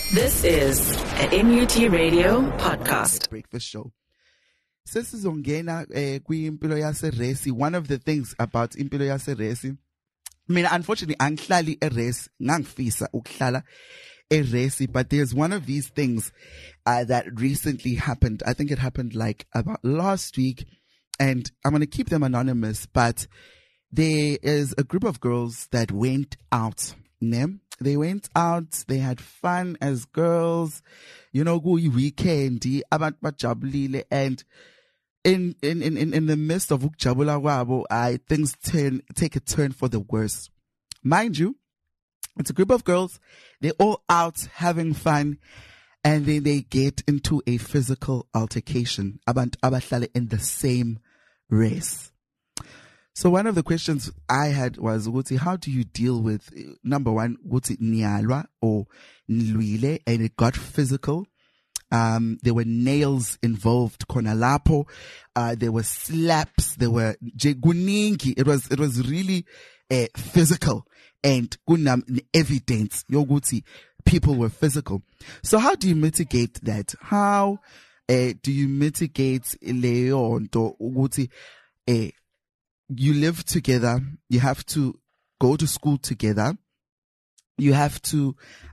This is an NUT Radio podcast. Breakfast show. Sesizongena kwimpilo yaseresi. One of the things about impilo yaseresi, unfortunately angihlali eresi, ngangifisa ukuhlala eresi, but there's one of these things that recently happened. I think it happened like about last week, and I'm going to keep them anonymous, but there is a group of girls that went out. They went out, they had fun as girls, kuyi weekend, abantu bajabulile, and in the midst of ukujabula kwabo, things take a turn for the worse. Mind you, it's a group of girls, they're all out having fun, and then they get into a physical altercation. Abantu abahlale in the same race. So one of the questions I had was, how do you deal with, number one, niyalwa or nilwile, and it got physical. There were nails involved, konalapo. There were slaps. There were kuningi. It was really physical, and kunam evidence yoguti people were physical. So how do you mitigate that? How do you mitigate leonto uguti you live together, you have to go to school together, you have to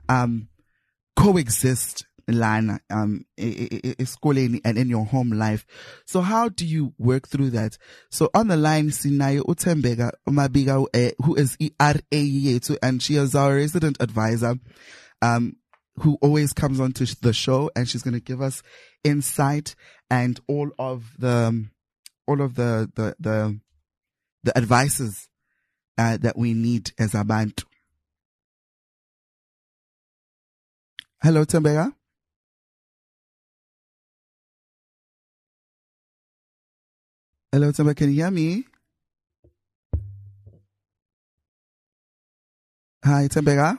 coexist lana schooling and in your home life. So how do you work through that? So on the line sinayo uThembeka Mabiga, who is ERA yethu, and she is our resident advisor, who always comes on to the show, and she's going to give us insight and all of the advices that we need as abantu. Hello, Thembeka. Hello, Thembeka. Can you hear me? Hi, Thembeka.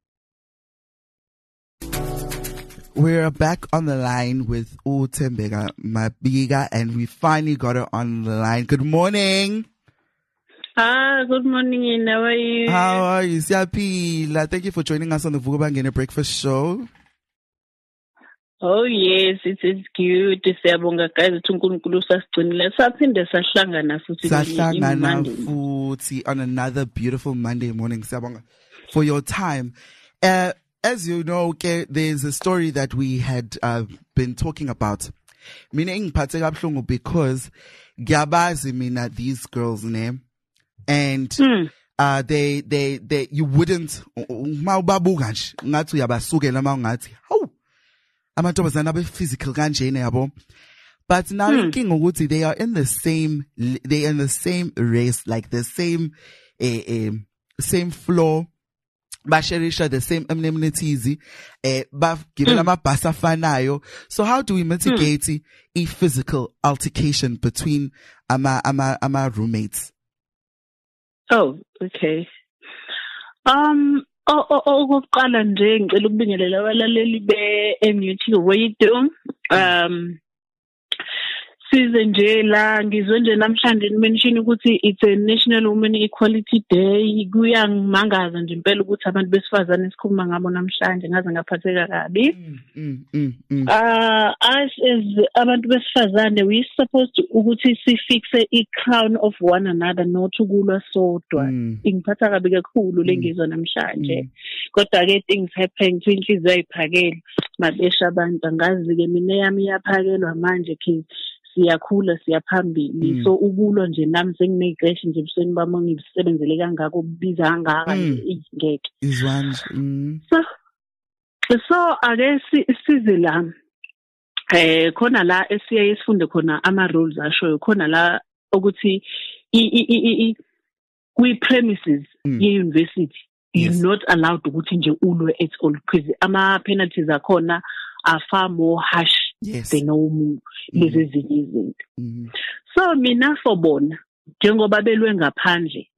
We're back on the line with Thembeka Mabiga, and we finally got her on the line. Good morning. Good morning, and how are you? How are you? Siyaphila. Thank you for joining us on the Vukubangene Breakfast Show. Oh yes, it is good. Siyabonga guys, uNkulunkulu sasigcinile. Saphinde sahlangana futhi on another beautiful Monday morning. Siyabonga for your time. As you know, there's a story that we had been talking about. Mina ngiphathe kabuhlungu because ngiyabazi mina these girls' name. And they you wouldn't mawubabuka nje ngathi uyabasukela mawungathi hawu amantombazana abe physical kanjena yabo, but now inkinga ukuthi they are in the same race, like the same same floor, basherisha the same amenities, bagibela amabhasi afanayo. So how do we mitigate a physical altercation between ama roommates? Oh, okay. Okokuqala nje ngicela ukubingelela abalaleli be-NUT Radio. Size nje la ngizwe nje namhlanje nimention ukuthi it's a National Women Equality Day. Kuyangimangaza nje impela ukuthi abantu besifazane sikhuluma ngabo namhlanje, ngaze ngaphatheka kabi. As abantu besifazane, we supposed ukuthi sifixe i-crown of one another, not ukulwa sodwa. Ingiphatha kabi kakhulu lengizwe namhlanje. Kodwa ke things happen, inhliziyo ayiphakela. Mabesha abantu angazi ke mina yami yaphakelwa manje ke siyakhula siyaphambili. So ukulwa nje nami senginegreshi nje ebusweni bami ngisebenzele kangaka ukubiza kangaka ngeke izwanje. So ake size la khona la esiye sifunde khona ama rules ashoyo khona la ukuthi kwi premises ye university you're not allowed ukuthi nje ulwe at all, because ama penalties akhona are far more harsh than omunye lezi ezinye izinto. So mina for bona njengoba belwe ngaphandle,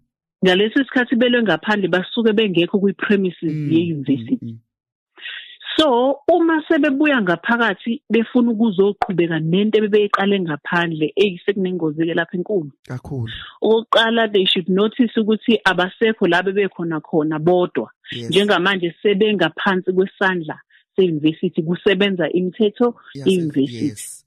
ngalesi sikhathi belwe ngaphandle basuke bengekho kwi premises ye university. So uma sebebuya ngaphakathi befuna ukuzoqhubeka nento bebeyiqale ngaphandle eyisekunengozi ke lapha enkulu kakhulu. Oqala they should notice ukuthi abasekho la bebekhona khona bodwa njengamanje sebengaphansi kwesandla se-university kusebenza imithetho i-university.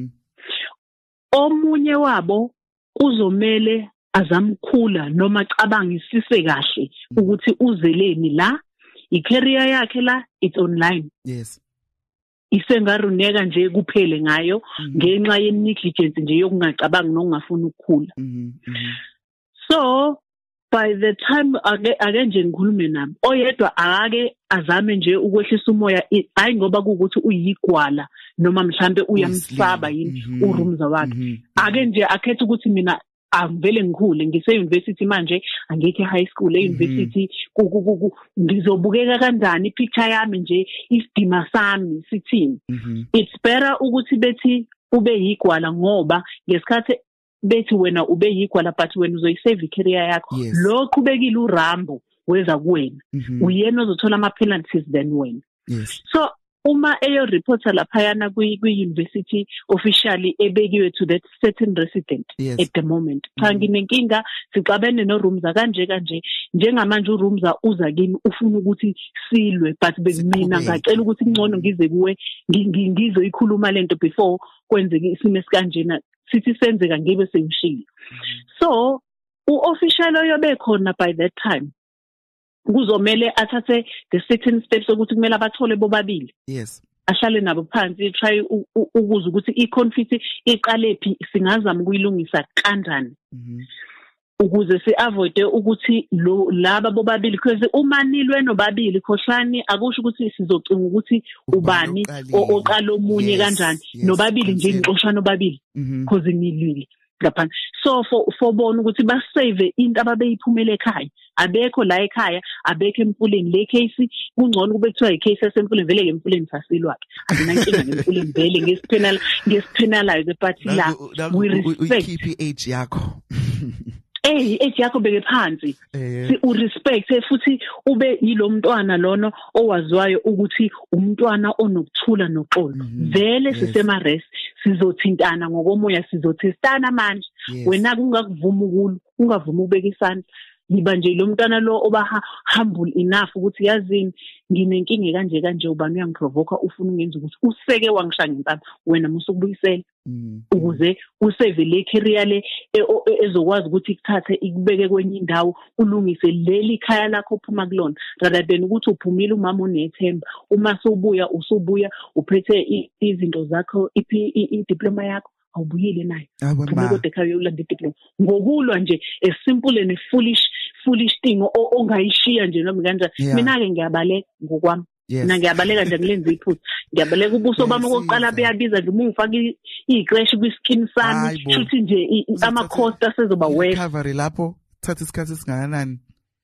Omunye wabo uzomele azamkhula noma cabangisise kahle ukuthi uzeleni la i-career yakhe la it's online. Isengaruneka nje kuphele ngayo ngenxa ye negligence nje yokungacabangi nokungafuna ukukhula. So by the time ake nje ngikhulume nami oyedwa ake azame nje ukwehlisa umoya hayi ngoba ukuthi uyigwala noma mhlambe uyamsaba yini uRumza wakhe ake nje akhethe ukuthi mina angivele ngikhule ngise-university manje angekho high school e-university ngizobukeka kanjani ipicture yami nje isidima sami sithini. It's better ukuthi bethi ube yigwala ngoba ngesikhathi bethi wena ube yigwala but wena uzoyisave career yakho lo qhubekile uRambo weza kuwena uyena ozothola ama penalties than wena. So uma eyo reporter lapha yana kwi-university officially ebekiwe to that certain resident at the moment cha nginenkinga sixabene noRumza kanje njengamanje uRumza uza kimi ufuna ukuthi silwe but bekimina ngacela ukuthi ngcono ngize kuwe ngizoyikhuluma lento before kwenzeke isimo esikanjena sithi senzeka ngibe sengishilo. So u-official oyobe khona by that time kuzomela athathe the certain steps ukuthi kumele abathole bobabili ahlale nabo phansi try ukuza ukuthi i-conflict iqale phi singazama ukuyilungisa kanjani ukuze si-avoid ukuthi laba bobabili because uma nilwe nobabili khohlani akusho ukuthi sizocinga ukuthi ubani oqala omunye kanjani nobabili nje inxoshana obabili because nilwile ngapha. So for bona ukuthi basave into ababeyiphumela ekhaya abekho la ekhaya abekho empuleni le case kungcono kube kuthiwa i-case yasemfuleni vele ke empuleni sasilwa ke azinankinga ngempuleni vele ngesipenalize but la we respect keep age yakho age yakho beke phansi si urespect futhi ube yilo mntwana lono owaziwayo ukuthi umntwana onokuthula noxolo vele sisema rest sizothintana ngokomoya sizothestana manje wena kungakuvuma ukulu ungavuma ukubeka isandla yiba nje lo mntwana lo oba humble enough ukuthi yazini nginenkinga kanje ubani uyangiprovoke ufuna ungenza ukuthi useke wangishaya ngempama wena musukubuyisela ukuze usave le career le ezokwazi ukuthi ikuthathe ikubeke kwenye indawo ulungise leli khaya lakho ophuma kulona rather than ukuthi uphumile umama unethemba uma usubuya uphethe izinto zakho i-diploma yakho awubuyile nayo phuma kodwa ekhaya ulanda i-diploma ngokulwa nje a simple and foolish thing ongayishiya nje noma kanjani mina ke ngiyabaleka ngokwami mina ngiyabaleka nje ngilenza iphutha ngiyabaleka ubuso bami okokuqala beyabiza nje uma ngifaka i-crash kwi-skin sami futhi nje ama-cost asezoba worse recovery lapho thatha isikhathi esingakanani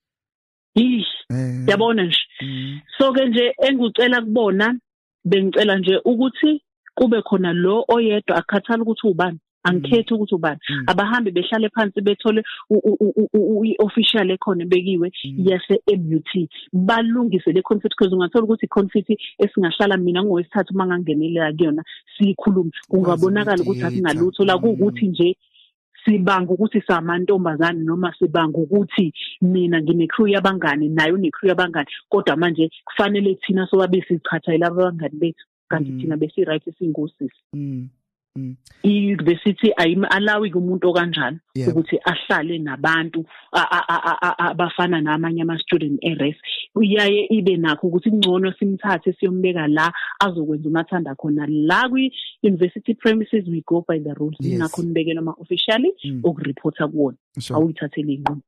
yabona nje so ke nje engicela kubona bengicela nje ukuthi kube khona lo oyedwa akhathala ukuthi ubani angikhethi ukuthi ubani abahambi behlale phansi bethole i-official ekhona bekiwe yase MUT balungise le conflict because ungathola ukuthi conflict esingahlala mina ngowesithathu mangangenelela kuyona siyikhuluma ungabonakala ukuthi asingalutho la ukuthi nje sibanga ukuthi samantombazane noma sibanga ukuthi mina ngine crew yabangani nayo une crew yabangani kodwa manje kufanele thina sobabe sichatha laba abangani bethu kanti thina besi right singosisi i-university ayim-alawi kumuntu okanjalo ukuthi ahlale nabantu abafana namanye ama-student e-res uyaye ibe nakho ukuthi ngcono simthathe siyombeka la azokwenza umathanda khona la kwi-university premises we go by the rules nakho nibeke noma officially ukureporta kuwona awuyithathele inqumo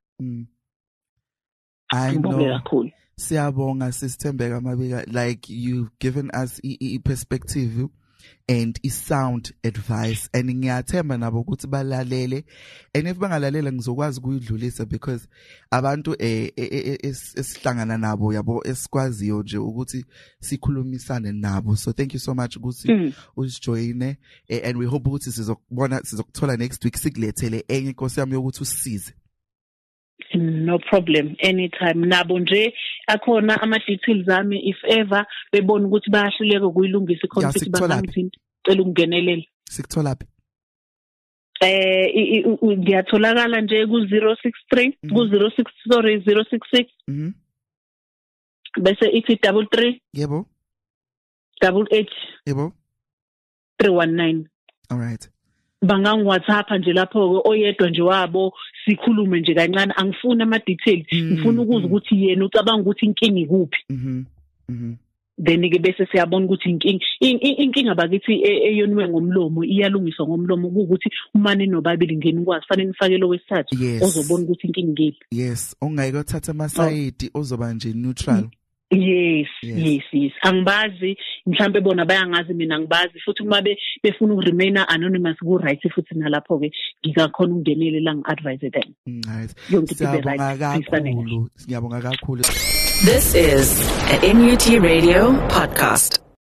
I know. Siyabonga sisithembeka Mabika, like you've given us a perspective and sound advice and ngiyathemba nabo ukuthi balalele and if bangalalela ngizokwazi ukuyidlulisa because abantu esihlangana nabo yabo esikwaziyo nje ukuthi sikhulumisane nabo. So thank you so much ukuthi usijoine and we hope ukuthi sizokuthola next week sikulethele enye inkosi yami yokuthi usisize. No problem, anytime. Nabo nje akhona ama details ami if ever bebona ukuthi bayahluleka ukuyilungisa iconflict bangangithini cela ukungenelela. Sikuthola phi? Ngiyatholakala nje ku 063 ku 06 sorry 066 bese ithi 33 yebo 88 yebo 319. All right. Bangang WhatsApp nje lapho oyedwa nje wabo sikhulume nje kancane angifuni ama details ngifuna ukuza ukuthi yena ucabanga ukuthi inkinga ikuphi then ke bese siyabona ukuthi inkinga bakithi eyoniwe ngomlomo iyalungiswa ngomlomo ukuthi umane nobabili ngeni ukwazi fanele nifake lo wesithathu ozobona ukuthi inkinga ngiphi. Yes ongayike uthatha ama side ozoba nje neutral. Yes. Angibazi mhlambe bona bayangazi mina ngibazi futhi uma befuna ukuremain anonymous ku right futhi nalapho ke ngikakhona ungenele la ngiadvise them. Nice. Siyabonga kakhulu. This is a NUT Radio podcast.